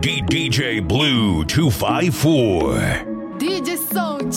DJ Blue 254. DJ Sound.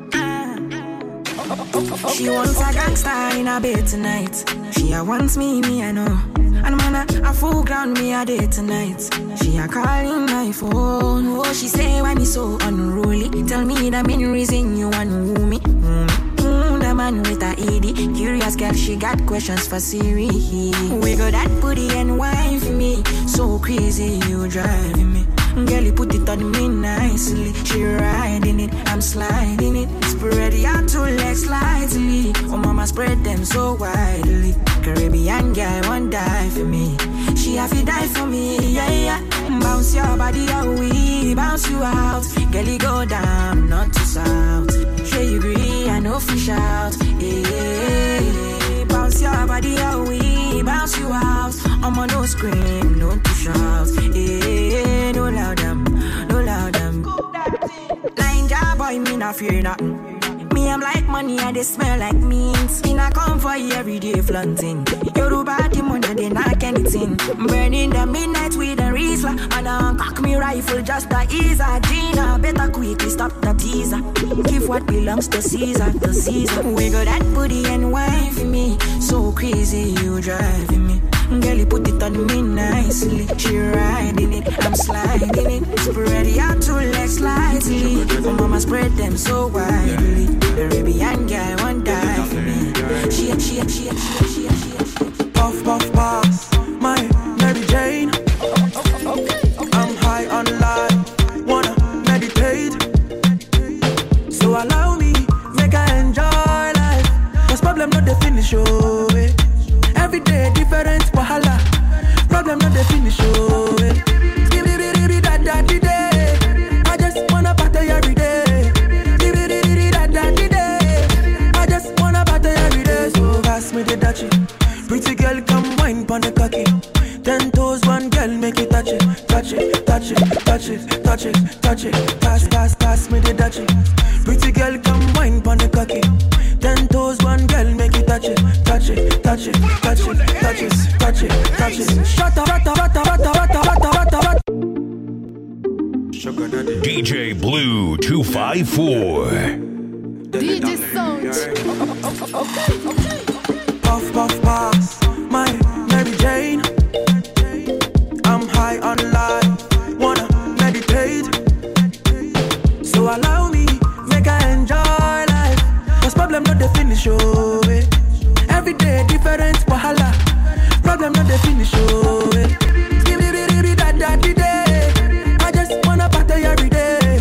She wants a gangster in a bed tonight. She wants me, I know. And man, a full ground me a day tonight. She a calling my phone. Oh, she say why me so unruly. Tell me the main reason you want woo me. The man with a ED. Curious girl, she got questions for Siri. Wiggle that booty and wine for me. So crazy, you driving me. Girl, you put it on me nicely. She riding it, I'm sliding it. Spread your two legs slightly. Oh, mama, spread them so widely. Caribbean girl won't die for me. She have to die for me, yeah, yeah. Bounce your body out, we bounce you out. Girl, you go down, not to south. Sure you agree, I know fish out. Yeah. Bounce your body out, we bounce you out. I'm on no scream, no to shout. Yeah, no loud them, no loud them. Line job boy, me not fear nothing. Me, I'm like money and they smell like means. Me not come for you every day flaunting. You're about the money, they not anything. Burning the midnight with a Riesler. And I cock me rifle just to ease her. Gina, better quickly stop the teaser. Give what belongs to Caesar, to Caesar. Wiggle that booty and wine for me. So crazy, you driving me. Girl, you put it on me nicely. She riding it, I'm sliding it. Spread your two legs slightly. Oh, mama, spread them so widely. Caribbean girl won't die for me. She. Puff, puff, pass. My Mary Jane. I'm high on life. Wanna meditate. So allow me, make I enjoy life. Cause problem not the finish, oh, eh. Every day different wahala. Problem not the finish, oh, eh. I just wanna party every day. I just wanna party every day. So pass me the dachi. Pretty girl, come wine pon the cocky. 10 toes, one girl, make it touch it, touch it, touch it, touch it, touch it, touch it. Pass me the dachi. Pretty girl, come wine pon the cocky. 10 toes, one girl, make it touch it, touch it, touch it, touch it, touch it, touch it, touch it. Shut up, DJ Blue 254. DJ Sound. Puff, puff, pass. My Mary Jane. I'm high on life. Wanna meditate. So allow me, make I enjoy life. Cause problem not the finish, oh, eh. Every day different wahala. Problem not the finish, oh, eh. I just wanna party every day.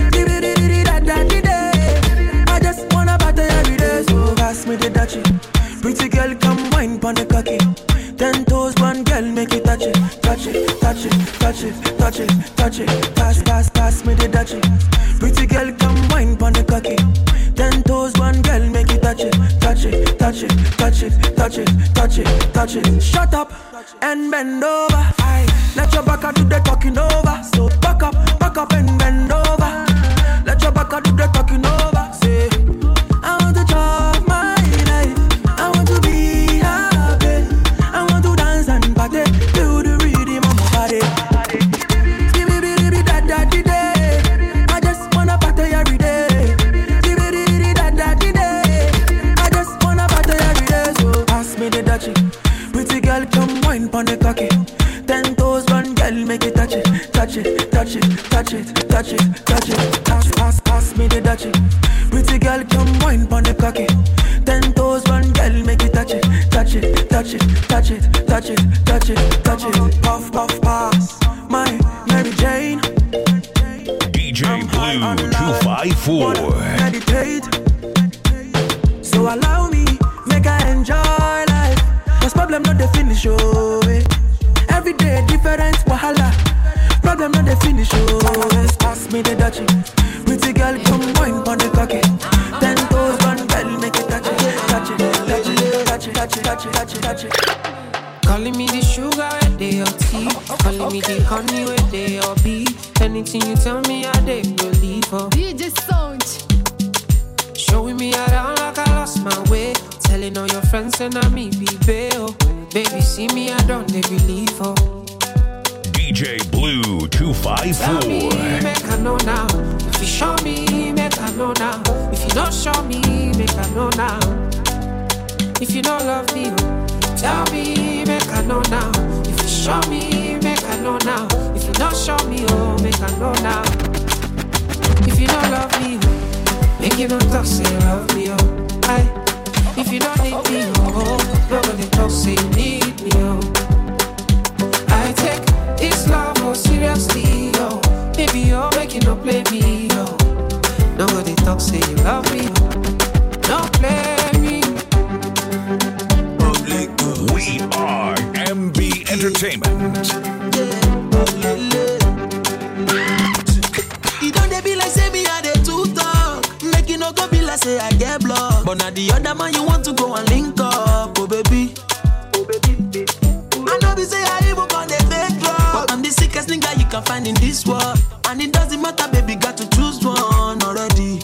I just wanna party every day. So pass me the dachi. Pretty girl, come wine pon the cocky. 10 toes, one girl, make it touch it, touch it, touch it, touch it, touch it, touch it. Pass me the dachi. Pretty girl, come wine pon the cocky. 10 toes, one girl, make it touch it, touch it, touch it, touch it, touch it, touch it, touch it. Shut up and bend over. Aye. Let your back do the talking over. So back up and bend over. Let your back do the talking over. Say, I want to chop my life. I want to be happy. I want to dance and party. Do the rhythm of my body. I just wanna party every day. I just wanna party every day. So pass me the dachi. Pretty girl, come wine pon the cocky. 10 toes, one girl, make it touch it, touch it, touch it, touch it, touch it, touch it. Pass me the dachi. Pretty girl, come wine pon the cocky. 10 toes, one girl, make it touch it, touch it, touch it, touch it, touch it, touch it, touch it. Puff, puff, pass. My Mary Jane. DJ Blue 254. Meditate. So allow me, make I enjoy life. Cause problem not the finish, oh, eh. Every day different wahala. Problem not the finish, oh. Pass me the dachi. Pretty girl, come wine pon the cocky. 10 toes, one girl, make it touch it, touch it, touch it, touch it, touch it, touch it, touch it, touch it. Calling me the sugar where they your tea. Calling me the honey where they your bee. Anything you tell me, I dey believe for. DJ Sound. Showing me around like I lost my way. Telling all your friends and I me be bail. Baby, see me, I don't they believe for. DJ Blue 254. Tell me, make I know now. If you show me, make I know now. If you don't show me, make I know now. If you don't love me, tell me, make I know now. If you show me, make I know now. If you don't show me, oh, make I know now. If you don't love me, make you don't talk, say you love me, oh. Aye. If you don't need me, oh, nobody talk, say you need me, oh. I take this love more seriously, oh. Baby, you're making no play me, oh. Nobody talk, say you love me, oh. Don't play me. We are MB Entertainment. You don't they be like say me I dey too talk. Make you no go be like say I get blocked. But now the other man you want to go and link up, oh baby. I know be say I even on the fake love, but I'm the sickest nigga you can find in this world. And it doesn't matter, baby, got to choose one already.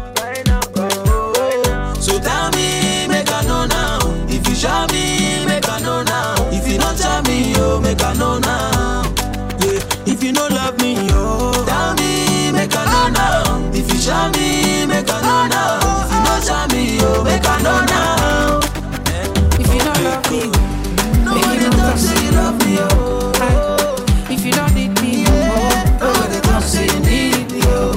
So tell me, make I know now. If you show me, make I know now. If you don't tell me, oh, make I know now. Yeah, if you don't love me, oh, tell me, make I know now. If you show me, make I know now. If you don't show me, oh, make I know now. If you don't love me, nobody talk say you love me, oh. if you don't need me, oh, Nobody talk say you need me, oh.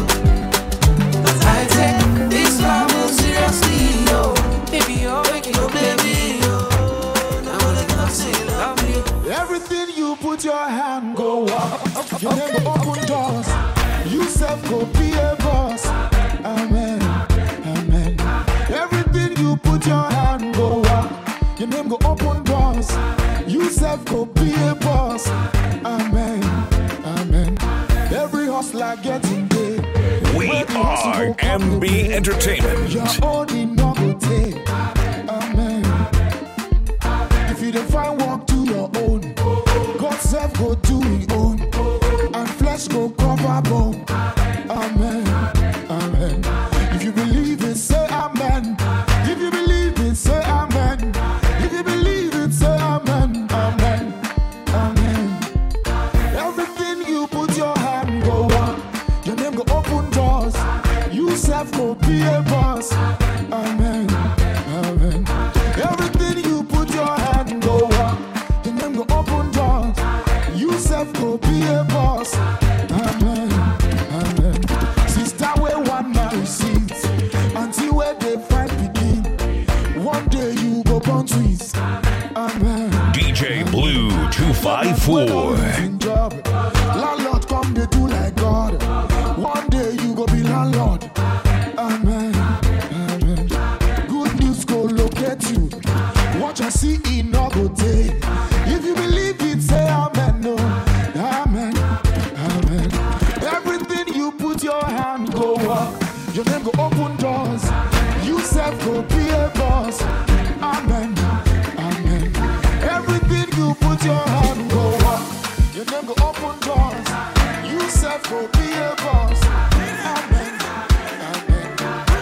I take this love more seriously, oh. Baby, you're making no play me, oh. Nobody talk say you love me. Everything you put your hand go up. Your name go open doors. You self go be a boss. Amen. Amen. Everything you put your hand go up. Your name go open doors. You self go be a boss. Amen. Amen. Every hustler getting paid. We are MB Entertainment. Your own in no go take. Amen. If you don't find work, do your own. God self go do his own. And flesh go cover bone. Amen. Amen. If you believe it, say amen. If you believe it, say amen. If you believe it, say amen. Amen. Amen. Everything you put your hand go up. Your name go open doors. You self go be a boss. Amen. Amen. Everything you put your hand go up. Your name go open doors. You self go be a boss. Amen. Amen. Sister where one man receives until where they fight begin. One day you go born twins. Amen. DJ Blue 254. Landlord come they do like God. One day you go be landlord. Amen. Amen. Good news go locate you. Watch and see it no go take. If you believe it, say amen. No. Amen. Amen. Everything you put your hand go up. Your name go open doors. You self go be a boss. Amen. Amen. Everything you put your hand go up. Your name go open doors. You self go be a boss. Amen. Amen.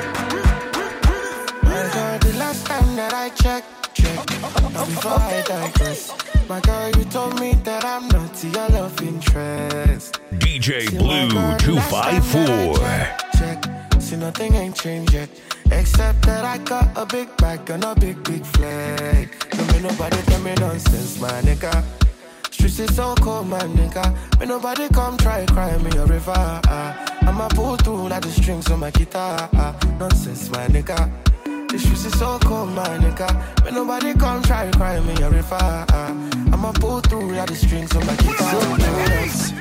My girl, the last time that I checked, before I digress. My girl, you told me that I'm not your love interest. DJ Blue 254. Check, see nothing ain't changed yet. Except that I got a big bag and a big flag. Don't make nobody tell me nonsense, my nigga. Streets is so cold, my nigga. May nobody come try cry me a river. I'ma pull through like the strings on my guitar. Nonsense, my nigga. The streets is so cold, my nigga. May nobody come try cry me a river. I'ma pull through like the strings on my guitar.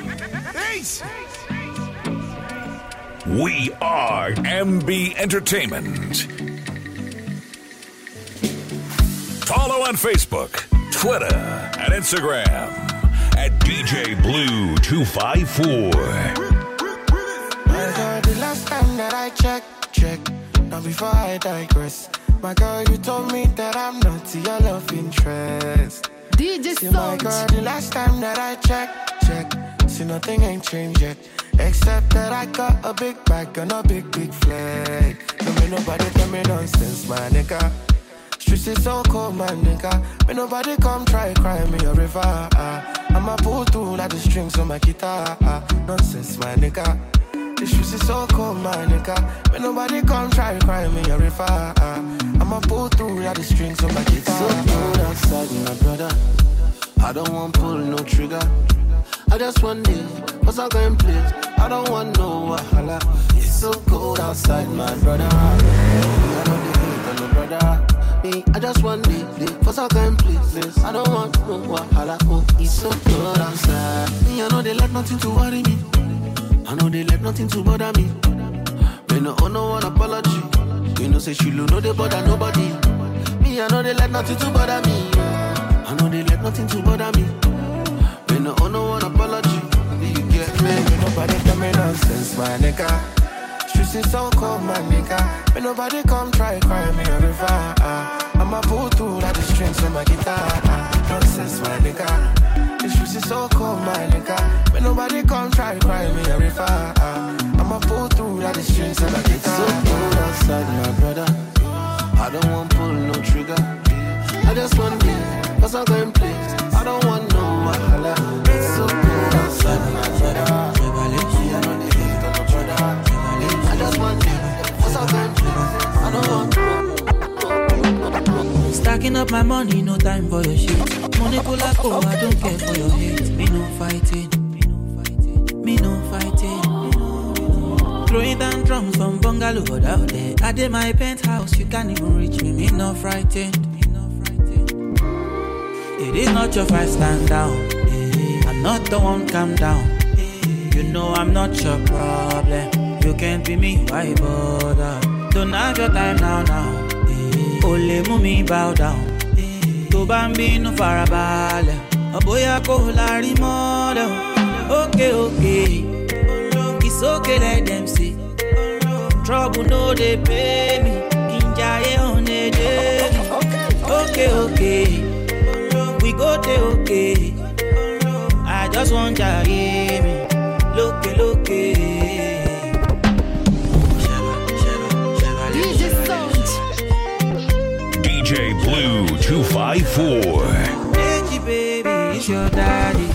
We are MB Entertainment. Follow on Facebook, Twitter, and Instagram at DJ Blue 254. My girl, the last time that I check. Now before I digress, my girl, you told me that I'm not your love interest. DJ See, my girl, the last time that I check, see nothing ain't changed yet. Except that I got a big bag and a big flag. Don't make nobody tell me nonsense, my nigga. Streets is so cold, my nigga. May nobody come try cry me a river. I'ma pull through like the strings on my guitar. Nonsense, my nigga. The shoes is so cold, my nigga. When nobody come try cry me a river. I'ma pull through like the strings on my guitar. So cold outside, my brother. I don't want pull no trigger. I just want it, what's I going place? I don't want no wahala. It's so cold outside, my brother. I don't need no brother. Me, I just want it, what's I going places? I don't want no wahala. Oh, it's so cold outside. Me, I know they let nothing to worry me. I know they let nothing to bother me. Me no owe no one apology. You know say she no they bother nobody. Me, I know they let nothing to bother me. I know they let nothing to bother me. Me no owe no one apology. You get me? Me nobody tell me nonsense, my nigga. Streets is so cold, my nigga. Me nobody come try cry me a river. I'ma pull through like the strings on my guitar. Nonsense, my nigga. The streets is so cold, my nigga. Me nobody come try cry me a river. I'ma pull through like the strings on my guitar. So cold outside, my brother. I don't want pull no trigger. I just want it, cause I'm going place. I don't want no wahala. It's so cold outside, my brother. I just want it, cause I'm going place. I don't want no. Stacking up my money, no time for your shit. Money pull up, oh, I don't care for your hate. Me no fighting. Me no fighting. Throwing down drums from bungalow out there. I did my penthouse, you can't even reach me. Me no frightened. It is not your fight, stand down. I'm not the one, calm down. You know I'm not your problem. You can't be me, why bother? Don't have your time now. Ole mumi bow down. To bambino farabale. Aboya kolari mole. Okay. It's okay, let them see. Trouble no they pay me. Kinjaye on a daily. Okay. We go there, okay. I just want to hear me. Look. DJ Sound. DJ Blue 254. Hey, baby, it's your daddy.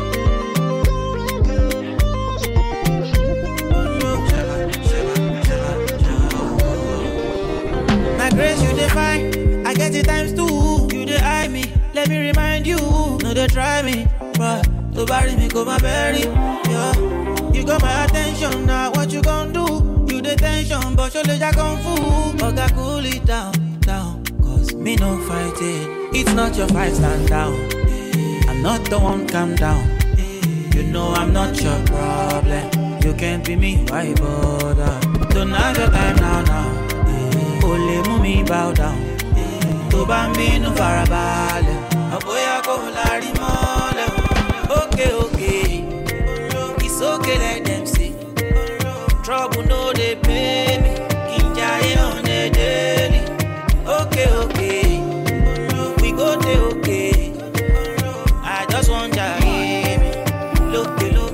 My grace, you define. I get it times two. You dey eye me. Let me remind you, no they try me, but to bury me go my berry, yeah. You got my attention, now what you gon' do? You the tension, but your legs are kung fu. Okay, cool it down, cause me no fighting. It's not your fight, stand down. I'm not the one, calm down. You know I'm not your problem. You can't be me, why bother? Don't have your time now. Ole mumi bow down. To bambino farabale. Aboya kolari mole. Okay. It's okay, let them see. Trouble no they pay me. Kinjaye on a daily. Okay. We go there, okay. I just want to hear me. Look.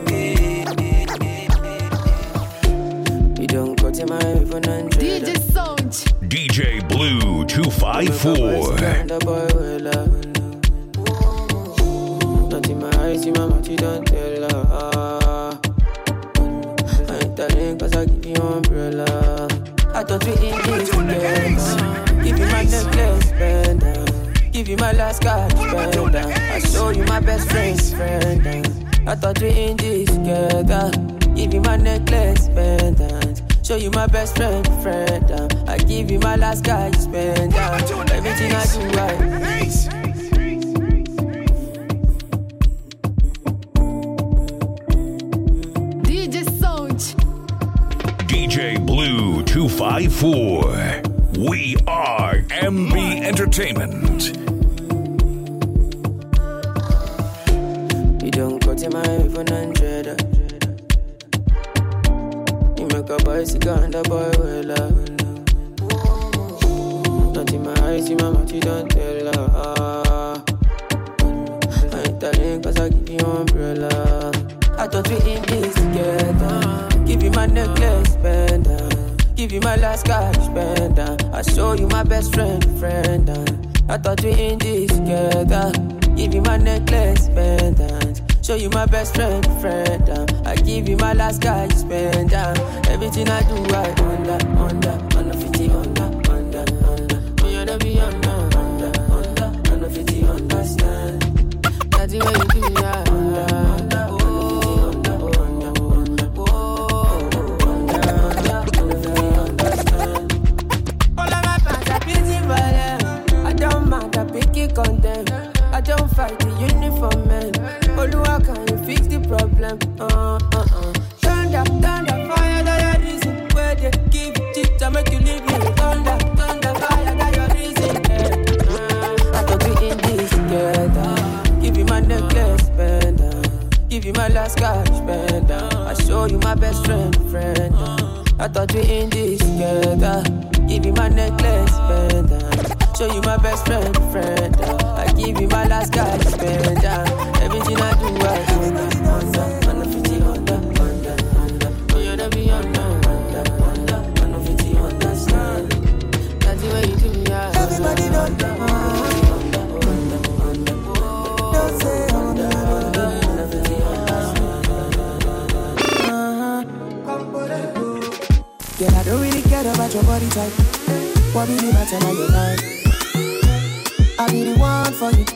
You don't go to my phone and DJ Sound. DJ Blue 254. Not in my eyes, in my mouth, you don't tell her. I ain't telling cause I give you umbrella. I thought we in this together. Give you my necklace, pendant. Give you my last cash, pendant. I show you my best friend's friend. I thought we in this together. Give you my necklace, pendant. Show you my best friend. I give you my last guy, you spend everything I do right. DJ Sound. DJ Blue 254. We are MB Entertainment. You don't go to my phone and trader. Make a bicycle and a boy well Not in my eyes, in my mouth, you don't tell her. I ain't telling cause I give you umbrella. I thought we in this together. Give you my necklace, pendant. Give you my last cash, pendant. I show you my best friend. I thought we in this together. Give you my necklace, pendant. Show you my best friend. I give you my last guy, you spend everything I do, I under 50 under. Me wanna be under 50 understand. That's the way you do me, content. I don't fight the uniform man. Oluwa, can you fix the problem? Thunder, fire, that your reason. Where they give it to make you live in thunder, fire, that your reason. I thought we in this together. Give you my necklace, spender. Give you my last cash, spender. I show you my best friend. I thought we in this together. Give you my necklace, spender. Show you my best friend. I give you my last guy, spend everything I do, I under 50 under. Oh, you wanna be under 50 understand. That's the way you do me, everybody don't say under 50 understand. Yeah, I don't really care about your body type. What really matter now your life? I be the one for you.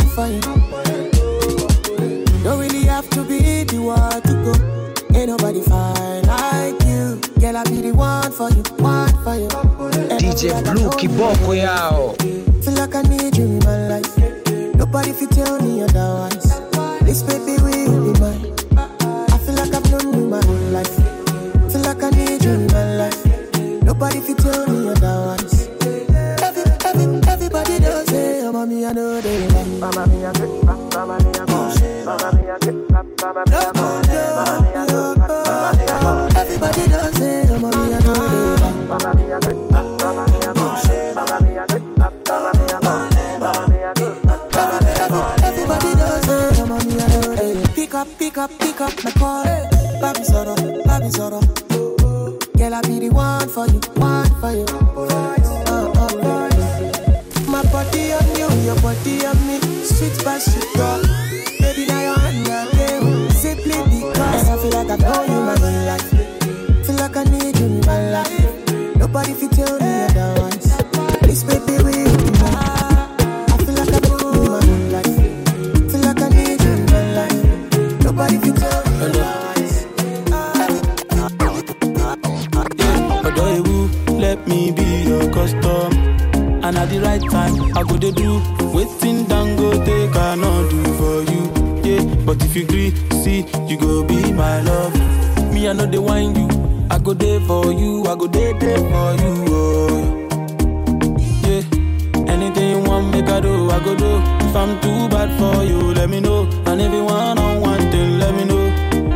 Don't really have to be the one to go. Ain't nobody fine like you. Girl, I be the one for you. DJ Blue Kiboko yao. Feel like I need you in my life. Nobody fit tell me otherwise. This baby will be mine. I feel like I've known you my whole life. Feel like I need you in my life. Nobody fit tell me otherwise. Everybody does say, oh, mommy, I know they love. Mama, me a good, mama, me a good. Mama, me a good, mama, me a good. Everybody does say, oh, mommy, I know they love. Mama, me a good, mama, me a good. Mama, me a good, mama, me a good. Mama, me a good, everybody does say, oh, mommy, I know they love. Pick up my call. Baby Zoro. Girl, I be the one for you. My body on you, your body on me. Sweet by sweet girl. Baby, now you're on your game. Simply because I feel like I know you my whole life. Feel like I need you in my life. Nobody fit tell me otherwise. This baby will be mine. I feel like I know you my whole life. Feel like I need you in my life. Nobody fit tell me otherwise. Let me be your custom. And at the right time, I go to do waiting down go take I not do for you. Yeah, but if you agree, see, you go be my love. Me, I know they whine you. I go there for you. I go there for you. Oh. Yeah, anything you want, make I do. I go do. If I'm too bad for you, let me know. And if you want on one thing, let me know.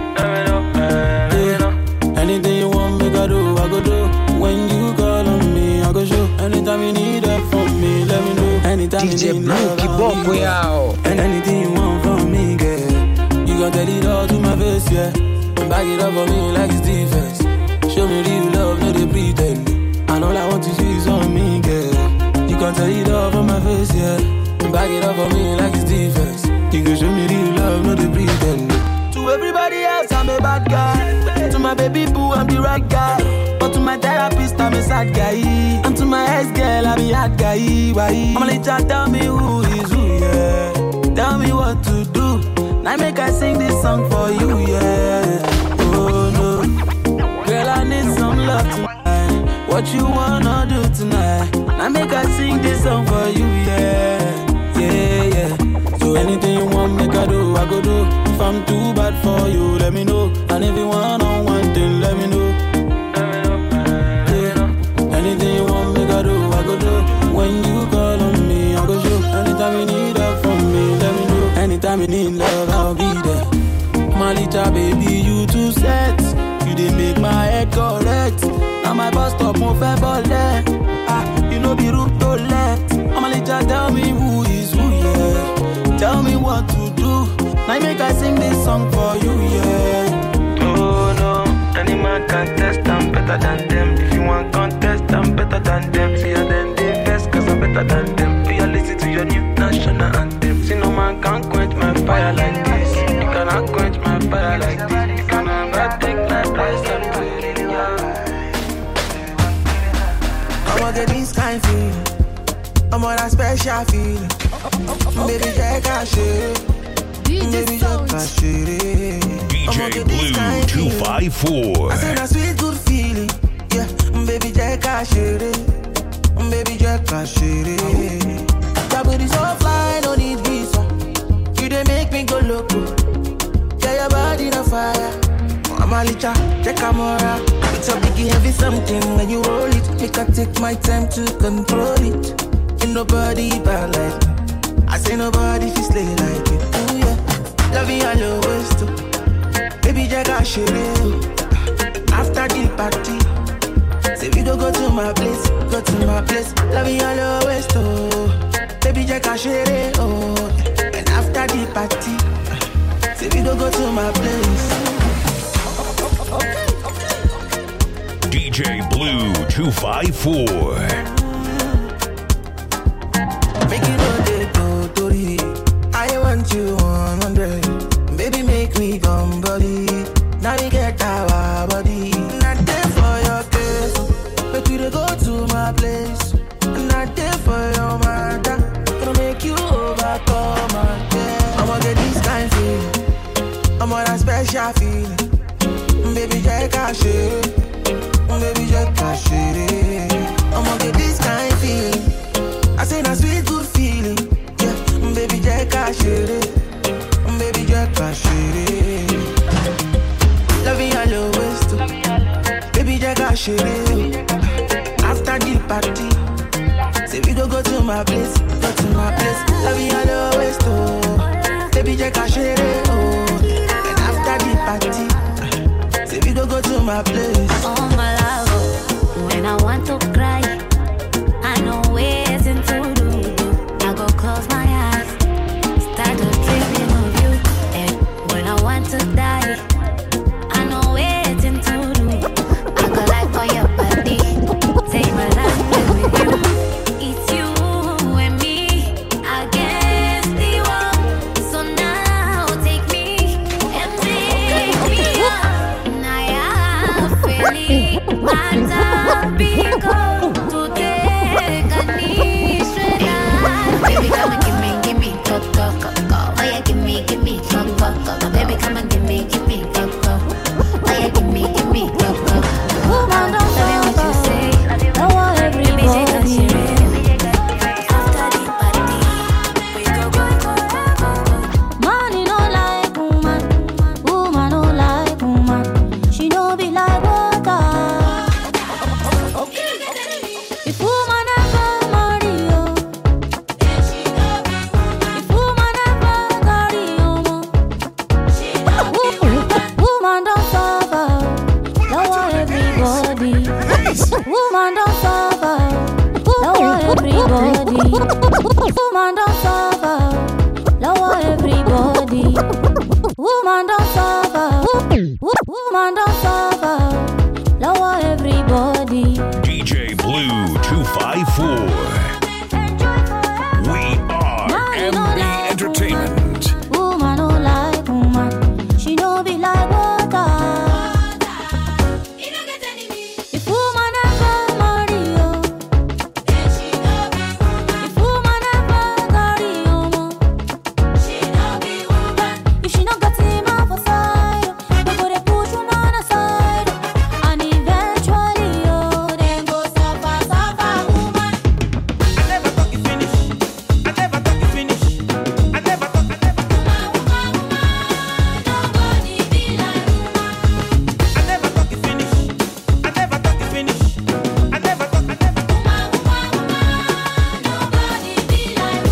Yeah, anything you want, make I do. I go do. When you call on me, I go show. Anytime you need help from me, let me know. Anytime DJ you need Blue Kiboko yao. And anything you want from me, girl, you gon' tell it all to my face, yeah. Back it up for me like it's defense. Show me real love, no they pretend. And all I want to see is on me, girl. You gon' tell it all for my face, yeah. Back it up for me like it's defense. You can show me real love, no they pretend. To everybody else, I'm a bad guy. To my baby boo, I'm the right guy. But to my therapist, I'm a sad guy. And to my ex-girl, I'm a hard guy. Why? I'ma let you tell me who is who, yeah. Tell me what to do. Now make I sing this song for you, yeah. Oh no, girl, I need some love tonight. What you wanna do tonight? Now make I sing this song for you, yeah. So anything you want, make I do, I go do. If I'm too bad for you, let me know. And if you want on one thing, let me know. Anything you want, make I do, I go do. When you call on me, I go show. Anytime you need help from me, let me know. Anytime you need love, I'll be there. Malita, baby, you too set. You did make my head correct. Now my bus stop, mo fe bole. You know be root to let. Malita, tell me who is who, yeah. Tell me what to do. Now make I sing this song for you, yeah. Oh no, any man can test, I'm better than them. If you want contest, I'm better than them. See how then they best, cause I'm better than them. Do you listen to your new national anthem? See no man can quench my fire like this. You can cannot quench my fire like this. You can never take my place and put it in your I'ma get this kind feeling. I'm on that special feeling. Baby, take a shit. DJ Sound. DJ Blue 254. I said a sweet good feeling. Yeah, baby, take a shit. Baby, take a shit. Your booty so fly, no need visa. You dey make me go loco. Yeah, your body on fire. I'm a licha, check a mora. It's a biggie heavy something when you roll it. Make I take my time to control it. Ain't nobody bad like me. I say nobody fi slay like it. Ooh yeah, love you all always too. Baby, check a shit. After the party, say we go to my place, go to my place. Love you all always too. Baby, check a shit. Oh, and after the party, say we go to my place. DJ Blue 254. Make you know they go to it. I want you 100. Baby, make me come body. Now we get our body. Not there for your case. Make you go to my place. Not there for your mother. Gonna make you overcome again. I'ma get this kind feeling. I'm on a special feeling. Baby, take a shit. Baby, just a shit. I'ma get this kind feeling. I say that sweet good feeling. Yeah, baby, just a shit. Baby, just a shit. Love you all always too. Baby, just a shit. After the party, say we go to my place, go to my place. Love you all always too. Baby, just a shit. Oh, and after the party, say we go to my place. Oh my love, when I want to cry, I know ways to do. I go close my eyes, start to dreaming of you. And when I want to die, I know ways to do. I go like for your body, take my life with you. It's you and me against the world. So now take me and take me up. Baby, come and give me, go. Oh yeah, give me, go. Baby, come and give me, go. Oh yeah, give me, go. Woman, don't tell me what you say. I want everybody. After the party, we go. Money no like woman, woman no like woman. She no be like water. If woman ever marry you, if woman ever carry you, woman don't suffer. Lower everybody. Woman don't suffer. Lower everybody. Woman don't suffer. Lower everybody. Woman don't suffer. Woman don't suffer. Lower everybody. DJ Blue 254. We are MB Entertainment. Woman no like woman. She no be like water. If woman ever marry you, if woman ever carry you, if she no got him off her side, they go dey push woman aside, and eventually then go suffer woman. I never talk you finish. I never talk you finish. I never talk. Nobody be like woman. I never talk you finish. I never talk you finish. I never talk. Nobody be like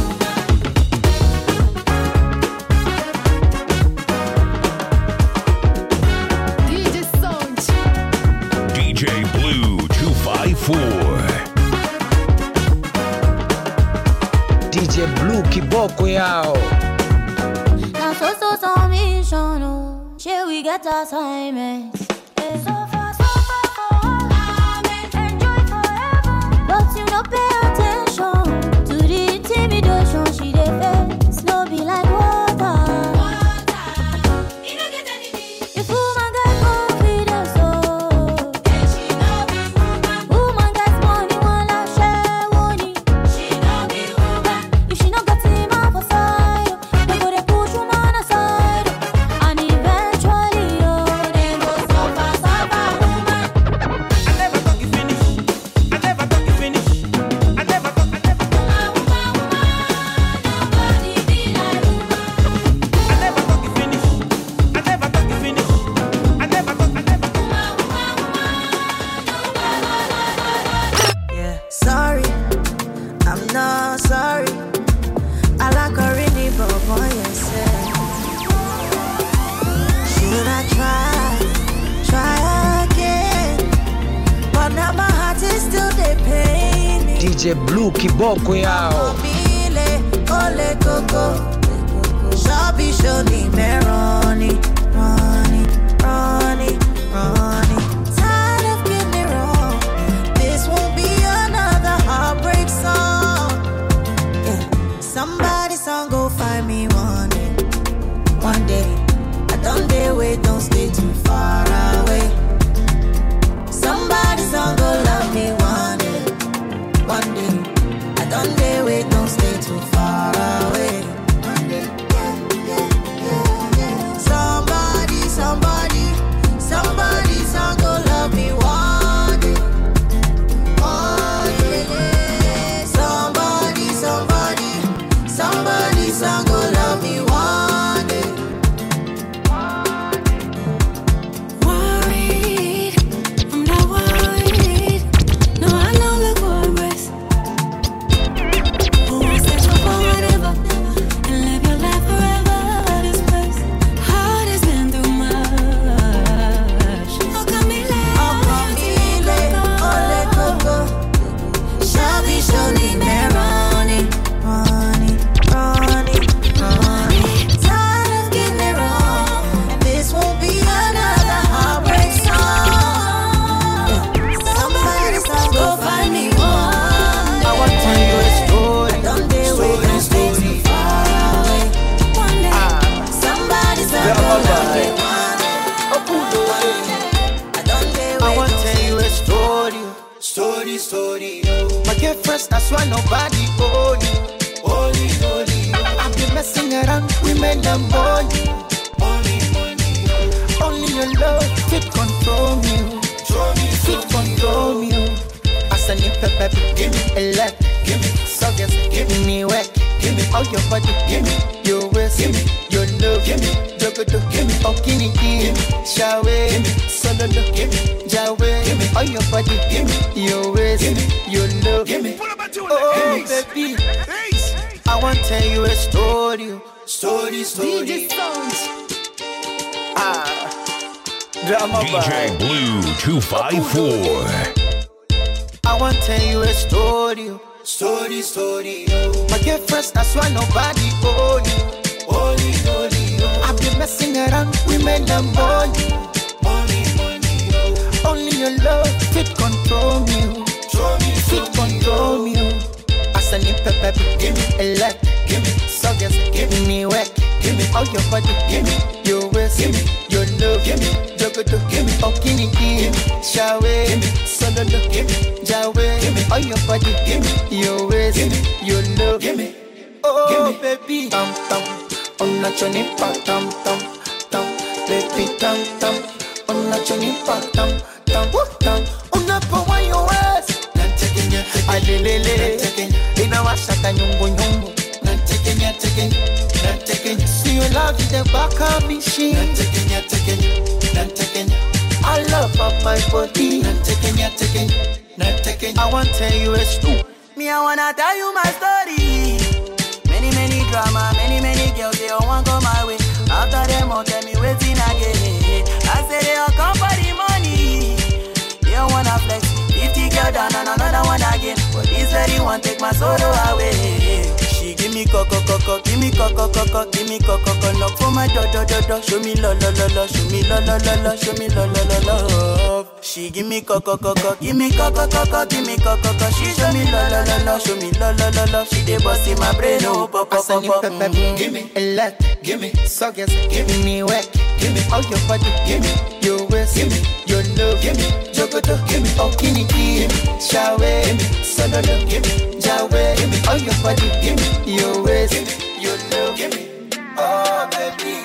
DJ Sound. DJ Blue 254. DJ Blue kiboko yao. Now so mission, oh. Shall we get assignments? So far for all. Enjoy forever. But you no pay attention to the intimidation she dey face. No be like water. DJ Blue kiboko yao. Ole coco, Shabby show me Ronnie. Tired of getting it wrong. This won't be another heartbreak song. Yeah. Somebody's song go find me one day. I don't dare wait, don't stay too far away. Somebody's song go love me one day. I don't dare wait, don't stay too far away. Somebody's song go love me one day. Somebody's song go love me one day. Worried, I'm not worried. No, I know the chorus. Who wants to go forever and live your life forever? This place, heart has been through much. Oh, Camille, ole coco, Shabby show me Ronnie. Tired of getting it wrong. This won't be another heartbreak song. Somebody's song go find me one. I want to tell you a story. I don't dare wait, don't stay too far away. Somebody's song go love me one day. I don't dare wait, I want to don't tell you a story. Story. My girlfriends, that's why nobody hold you. Holy. I've been messing around, women and money. Only your love fit control me. Control me. As I need pepper, give me a lot. Give me suckers, give me work. Give me all your body, give me your waist, give me your love, give me jogoto, give me okini, give me shawe, give me solo, give me jawe, give me all your body, give me your waist, give me your love, give me. Oh baby, I want to tell you a story. DJ Sound. Drama DJ Blue 254. I want to tell you a story. My girlfriends, that's why nobody hold you. Holy. I've been messing around, women and money. Only your love fit control me. Control me. As I need pepper, give me a lot. Give me suckers, give me work. Give me all your body, give me your waist, give me your love, give me jogoto, give me okini, give me shawe, give me solo, give me jawe, give me all your body, give me your waist, give me your love, give me. Oh baby, tam on la choni pa tam baby tam on la choni pa tam on a pa wa your waist, alelele, ina washaka nyungu. Not taking. See you love in the back of me, she. Not taking. I love of my body. Not taking. I want to tell you a story. Me, I wanna tell you my story. Many drama, many girls, they all want go my way. After them, all tell me waiting again. I say they all come for the money. They all wanna flex. 50 girl down and another one again. But this lady want take my sorrow away. She give me coco, give me coco, knock for my do. Show me lo, show me lo, show me lo. She give me coco, give me coco, she show me lo, show me lo. She dey bust in my brain, oh pop. Give me a lot, give me suckers, give me work, give me all your body, give me your waist, give me your love, give me jogoto, give me okini, give me shawe, give me solo, give me jawe, give me all your body, give me your waist, give me your love, give me. Oh baby,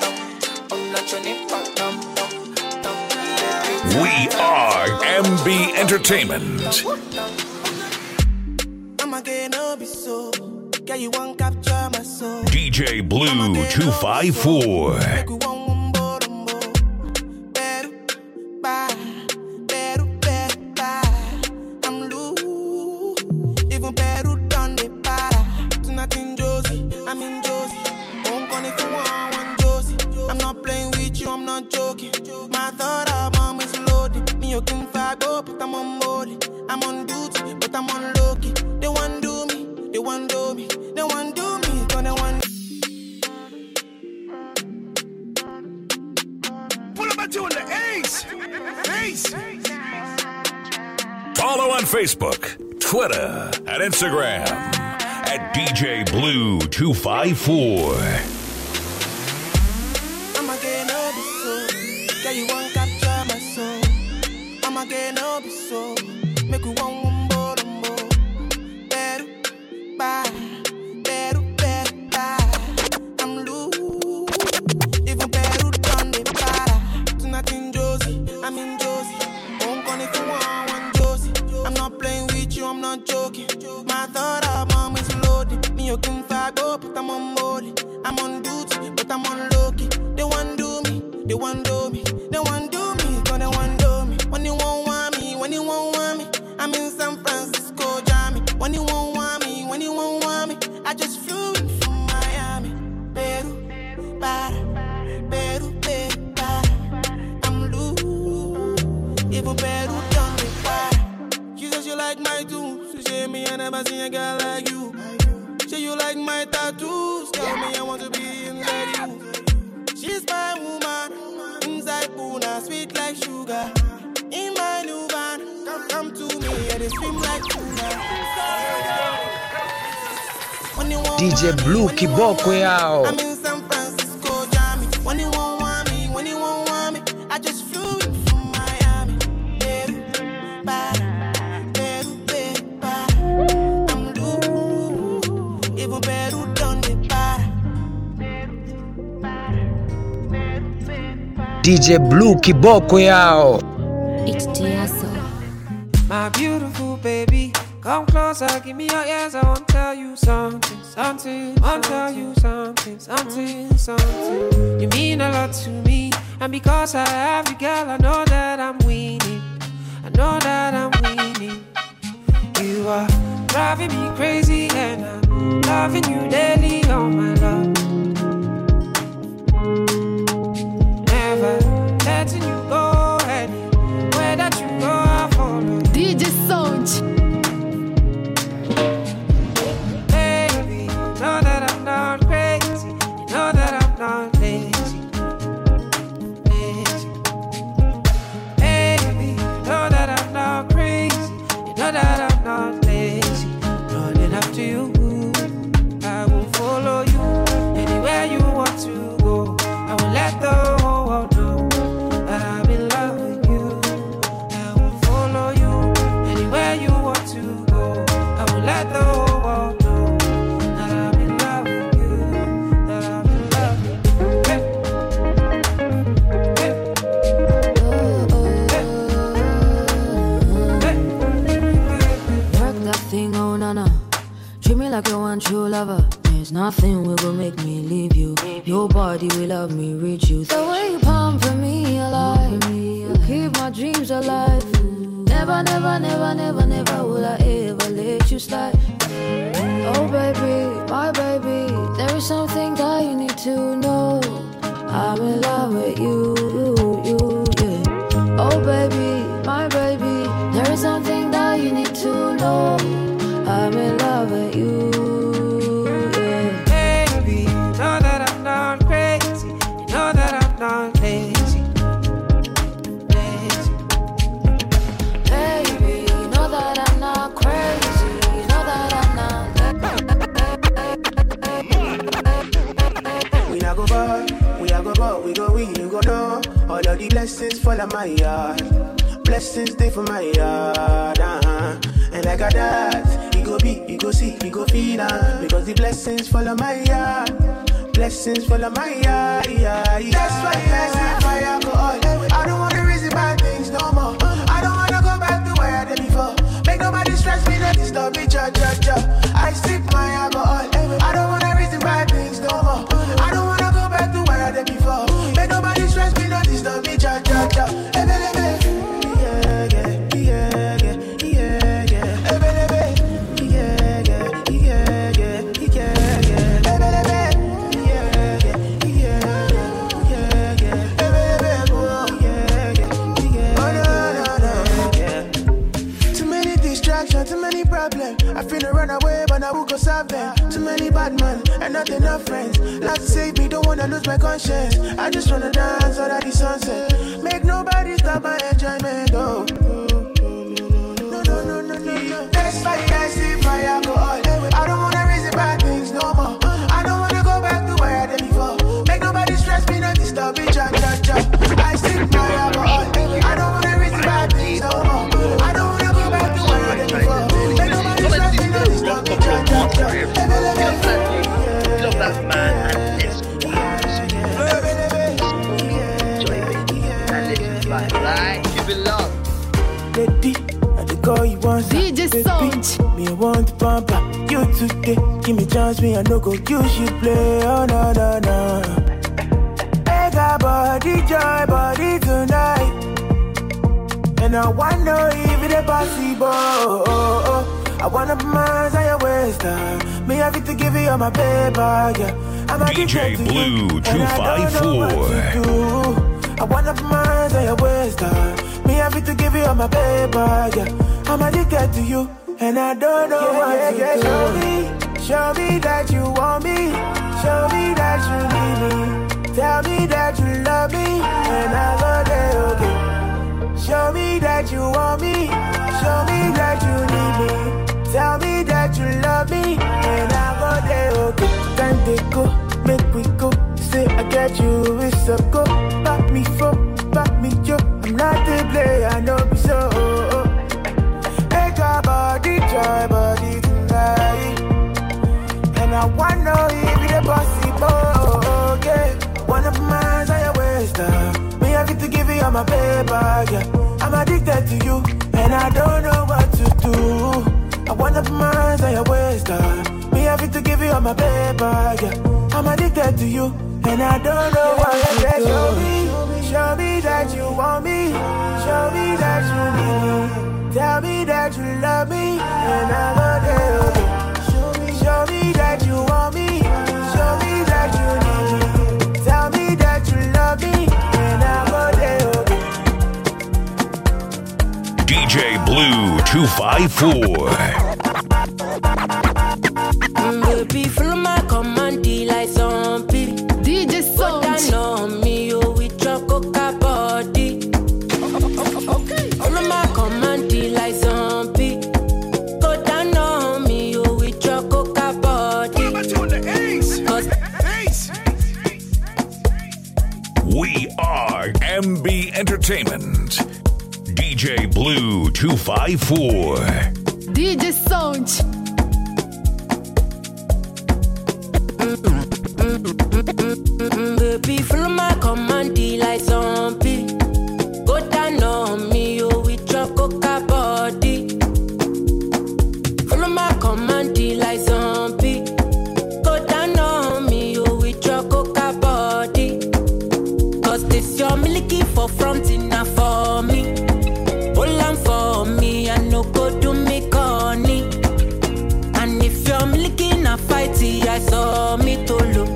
We are MB Entertainment. I'm again, no be so. Girl, you won't capture my soul. DJ Blue 254. I'm loose. Even Peru done the para. Tonight in Josie, I'm in Josie. Home gonna if you want Josie. I'm not playing with you, I'm not joking. My thought of mom is loaded. Me, you can fag up, but I'm on molly. I'm on duty, but I'm on low-key. doing the Ace. Ace. Follow on Facebook, Twitter, and Instagram at DJ Blue 254. I'ma get no be so. Girl, you won't capture my soul. I'ma get no be so. Make you one more. Better, bye. Better, bye. I'm loose. Even better done the para. Tonight in Josie, I'm in Josie. Won't call if you want Josie. I'm not playing with you, I'm not joking. My thought of mom is loaded. Me, you can fuck up, but I'm on molly. I'm on duty, but I'm on low-key. They want do me, they want do me. They want do me, cause they want do me. When you won't want me, when you won't want me. I'm in San Francisco, Jammy. When you won't want me, when you won't want me. I just flew in from Miami. Peru, para. Peru, para. I'm loose. Even Peru done me para. She says you like my tunes. She say me I never seen a girl like you. Say you like my tattoos. Tell me I want to be inside you. She's my woman. Inside Puna, sweet like sugar. In my new van, come to me and it swim like tuna. DJ Blue kiboko yao. I'm in San Francisco, Jammy. When you won't want me, when you won't want me. I just flew in from Miami. Peru, para. I'm loose. Even Peru done the para. DJ Blue kiboko yao. It's Tiaso. My beautiful baby, come closer, give me your ears. I want to tell you something. I want to tell you something. You mean a lot to me, and because I have you, girl, I know that I'm winning. You are driving me crazy, and I'm loving you daily, oh my love. Never letting you go. Where that you go, I follow. DJ Sound. Baby, you know that I'm not crazy. You know that I'm not lazy. Baby, you know that I'm not crazy. You know that I'm not lazy. Running after you, I will follow you anywhere you want to go. I will let the whole world know that I'm in love with you. I will follow you anywhere you want to go. I will let the whole world know that I'm in love with you. That I'm in love with you. Work that thing, oh nana. Treat me like you're one true lover. There's nothing will make me leave you. Nobody will love me, reach you. The way you pump for me alive, you keep my dreams alive. Never will I ever let you slide. Oh baby, my baby, there is something that you need to know. I'm in love with you, yeah. Oh baby, my baby, there is something that you need to know. I'm in love with you, yeah. Baby, you know that I'm not crazy. You know that I'm not lazy. Baby, you know that I'm not crazy. You know that I'm not. We not go bar, we a go bar, we go win, you go know. All of the blessings fall on my yard. Blessings stay for my yard, And like a that, you go be, you go see, you go feel because the blessings fall on my yard. Blessings fall on my yard, yeah. That's why I say fire go all. I don't wanna reason bad things no more. I don't wanna go back to where I did before. Make nobody stress me, that is not me, cha. I sip my alcohol. I don't wanna reason bad things no more. I don't wanna go back to where I did before. Make nobody stress me, that is not me, cha. Too many problems. I finna run away, but I will go solve them. Too many bad men and not enough friends. Lord save me, don't wanna lose my conscience. I just wanna dance under the sunset. Make of my enjoyment, oh. That's why I see fire go all. I don't wanna reason bad things no more. I don't wanna go back to where I did before. Make nobody stress me, not disturb me, cha cha cha. I see fire go all. I don't wanna reason bad things no more. I don't wanna go back to where I did before. Make nobody stress me, not disturb me, cha cha cha. Love that man and this right? Give it love. Lady, I the girl you want. DJ Sound. Me I want to pump up. You today, give me chance, me I no go. You should play, oh no no no. I got body joy, body tonight, and I wanna if it's possible. I wanna put my hands on your waist, me have to give you all my paper, yeah. I'm DJ Blue 254. I wanna put my hands on your waist, me have to give you all my paper, yeah. I'm addicted to you, and I don't know what to do. Show me that you want me. Show me that you need me. Tell me that you love me, and I go there, okay. Show me that you want me. Show me that you need me. Tell me that you love me, and I go there, okay. Time they go, make we go. Say I get you, it's a go. Back me for, back me yo. I'm not the player, I know me so. Hey, got body, joy, body tonight, and I wanna if it's possible, okay. One of my hands on your waist, me have to give you all my paper, yeah. I'm addicted to you, and I don't know what to do. I wanna put my hands on your waist, me have to give you all my paper, yeah. I'm addicted to you, and I don't know what to do. Show me that you want me. Show me that you need me. Tell me that you love me, and I go there, okay. Show me that you want me. Show me that you need me. Tell me that you love me, and I go there, okay. DJ Blue 254. Baby, follow my command, like zombie. DJ Sound. Put on me, oh, with your coca body. Okay. Follow my command, like zombie. Go down on me, oh, with your coca body. We are MB Entertainment. DJ Blue 254. DJ Sound. Baby, follow my command, like zombie. Go down on me, oh, with your coca body. Follow my command, like zombie. Go down on me, oh, with your coca body. Cause this your milky for front enough for me. Hold on for me, I no go do me corny. And if you're milky in a fight, I saw me to look.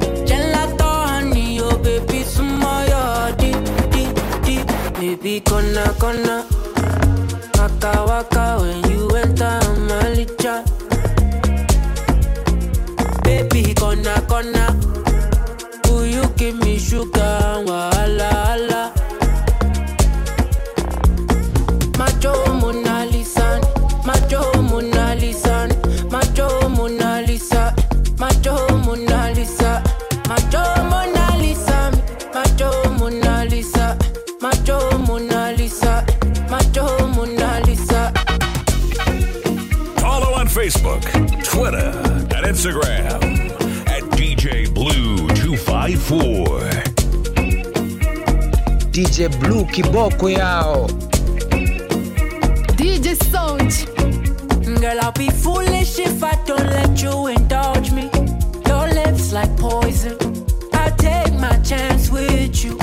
Baby, kona, waka, waka, when you enter my licha. Baby, kona, will you give me sugar, wala, ala. Macho Mona Lisa, macho Mona Lisa, macho Mona Lisa, macho Mona Lisa, macho Mona Lisa, macho Mona Lisa. Macho Mona Lisa, Macho Mona Lisa. Follow on Facebook, Twitter, and Instagram at DJ Blue 254. DJ Blue kiboko yao. DJ Sound. Girl, I'll be foolish if I don't let you indulge me. Your lips like poison. I'll take my chance with you.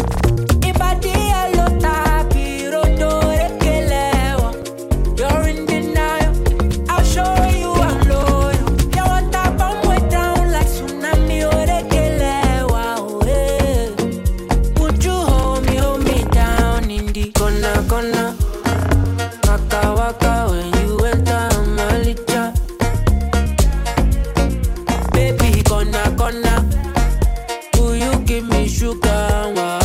You're in denial. I'll show you I'm loyal. You want that bomb way down like tsunami or the Kelewa. Would you hold me down in the corner? Waka waka when you enter my licha. Baby, corner. Will you give me sugar?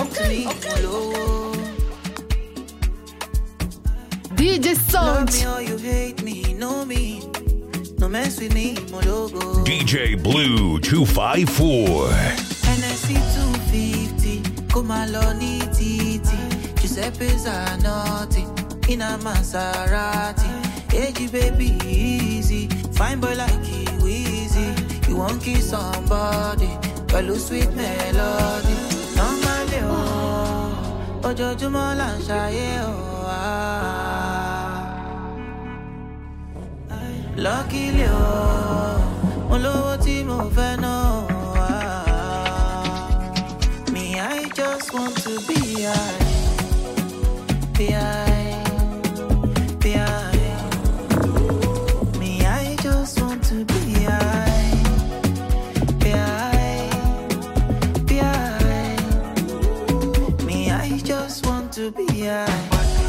Talk to me, hello. DJ Sound. Love me or you hate me, know me. No mess with me, Mologo. DJ Blue 254. NSC 250, Kumaloni Titi. Giuseppe Zanotti, in a Maserati. Hey, baby, easy. Fine boy like you, easy. You won't kiss somebody, but lose sweet melody. Normally, oh, Ojo Mola Shaye, oh, luckily, oh, Molo Timo Veno, me, I just want to be high. Be high. Me, I just want to be high. Be high. Me, I just want to be high.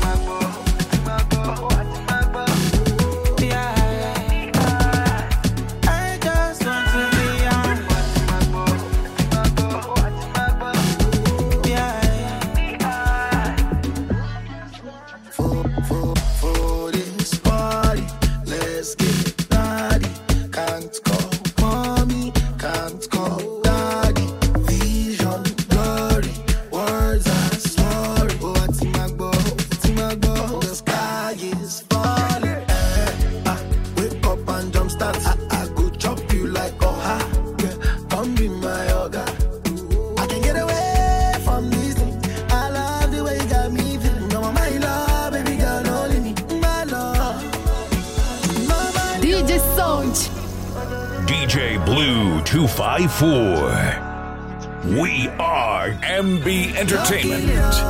DJ Blue 254. We are MB Entertainment.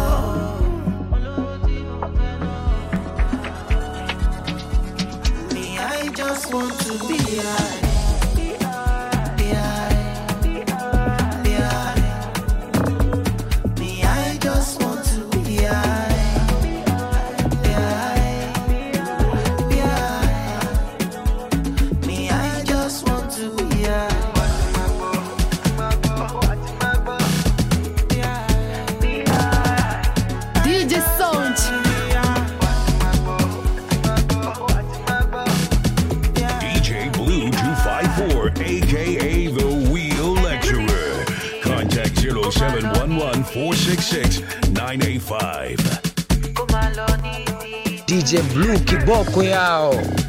Me, I just want to be high. Me, I just want to be high. AKA the Wheel Lecturer. Contact 0711-466-985. DJ Blue Kiboko yao.